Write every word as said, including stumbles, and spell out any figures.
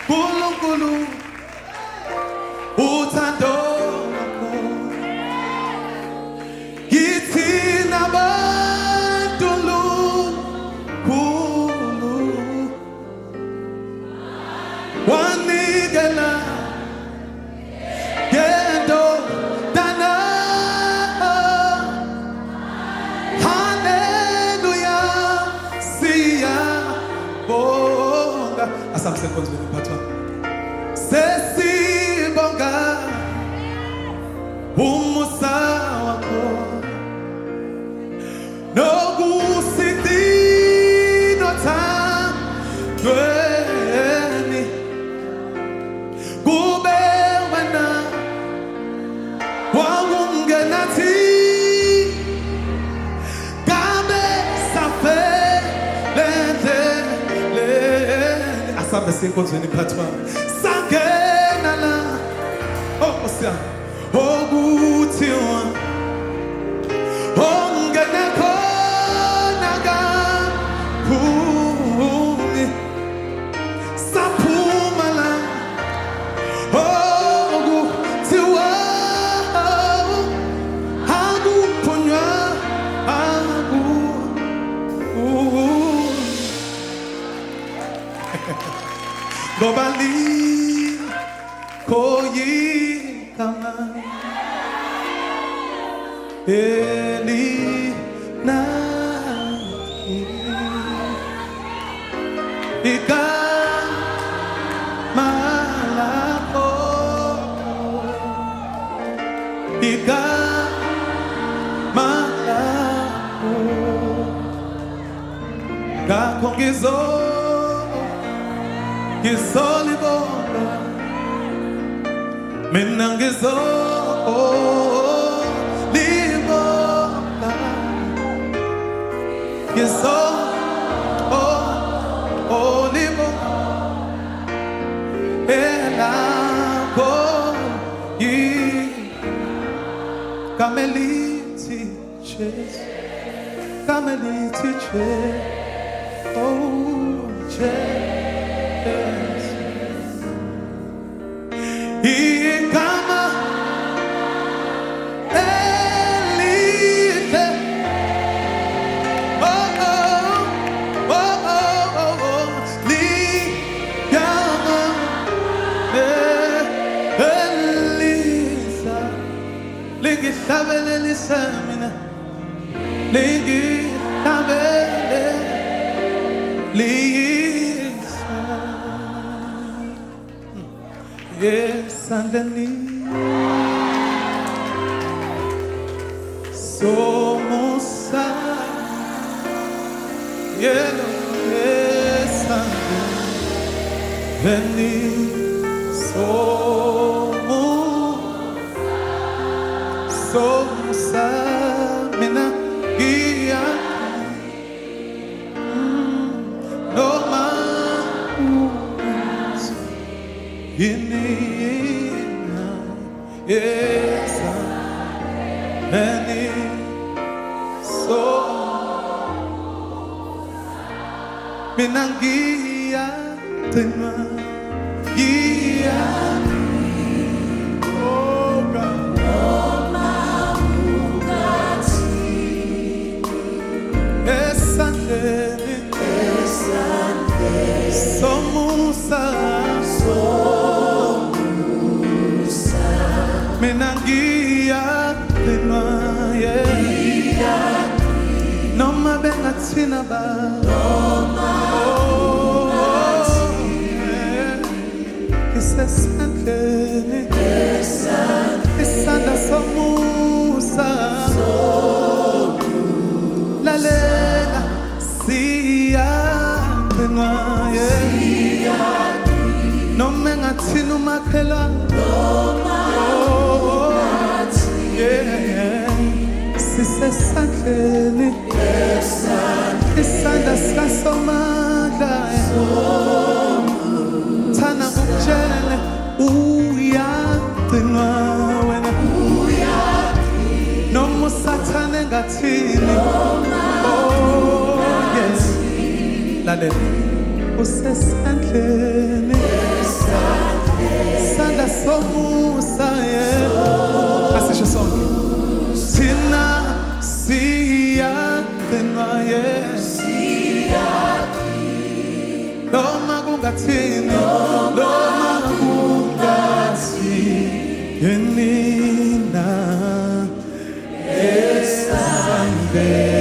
Nkulunkulu uthando lwakho kithi nabantu lukhulu wanikela ngento dana. Hallelujah siyabonga asamsekonzweni mphathwa sesibonga umusa wakho nokusidino thandweni kube wena wawungenathi kabe safelele asambe senkonzweni mphathwa sangena la osia okuthiwa ongene khona kaphumi saphuma la okuthiwa akuphunywa aku ngoba likhoyikama Eli na ika malako ika malako ngakho ngizo ngizolibonga mina ngizo Yes, oh, oh, oh, libo, elako, yi, kameliti ches, kameliti ches, oh, ches, yi kama. Tabele lisamina, ligi tabele lisa, yes andani, somusa, yelo yes andani, somu. So samina gia no mas inina esa ani so minangia tenma gia Somusa, Somusa, Menangia, Pinoye, Noma Benatina Ba, Noma Benatina, Isesante, Isanda Somusa, Somusa, La Lega, Sia, Pinoye. No mengatinu makela no mati yeah sise sakeni isanda skasomada tana mukjele uya tinwa wena uya no musatane ngatini oh yes la le usesandleni uyagcinwa yes noma kungathini noma kungathini na esandleni